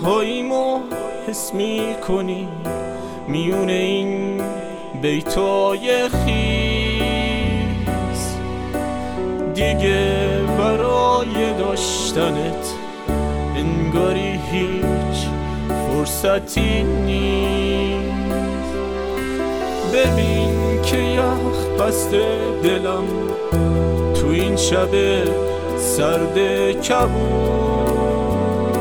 هاییمو حس میکنی میونه این بیتای خیس، دیگه برای داشتنت انگاری هیچ فرصتی نیست. ببین که یخ بسته دلم تو این شب سرد کبود،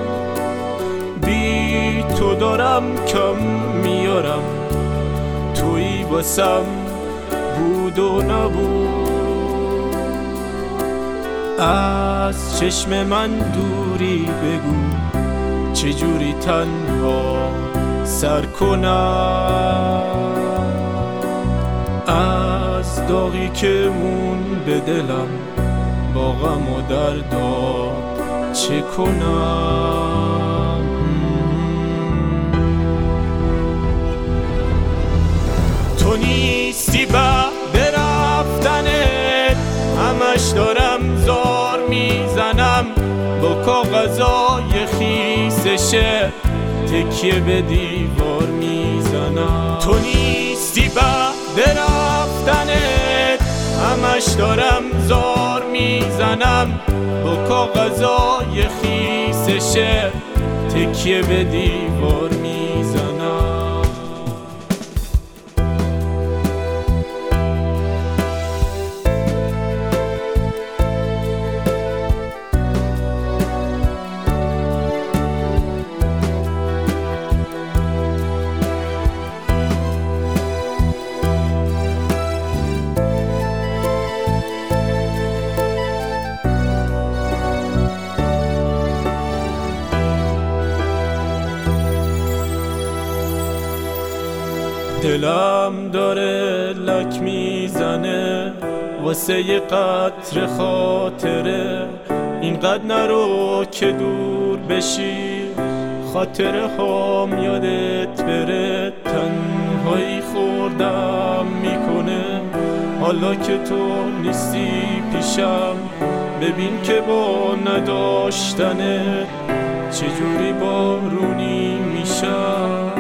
بی تو دارم کم میارم، تویی واسم بود و نبود. از چشم من دوری بگو چجوری تنها سر کنم، از داغی که مون به دلم با غم و دردا چه کنم. تو نیستی بعد رفتنت، همش دارم زار میزنم با کاغذای خیسشه، تکیه به دیوار میزنم. تو نیستی بعد رفتنت، همش دارم زار میزنم با کاغذای خیسشه، تکیه به دیوار میزنم. دلم داره لک میزنه واسه یه قطر خاطره، اینقدر نرو که دور بشی، خاطره هام یادت بره. تنهایی خوردم میکنه حالا که تو نیستی پیشم، ببین که با نداشتنت چجوری بارونی میشم.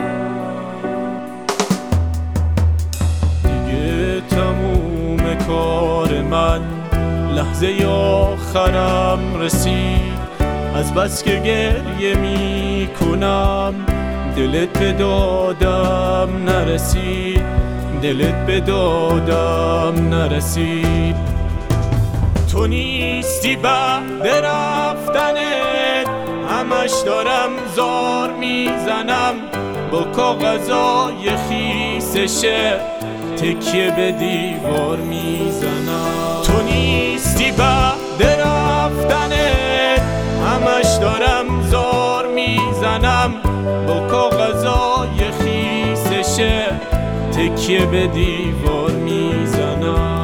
کار من لحظه آخرم رسید، از بس که گریه می کنم دلت به دادم نرسید، دلت به دادم نرسید. تو نیستی بعد رفتنت، همش دارم زار میزنم با کاغذای خیسشه، تکیه به دیوار میزنم. تو نیستی بعد رفتنت، همش دارم زار میزنم با کاغذای خیسشه، تکیه به دیوار میزنم.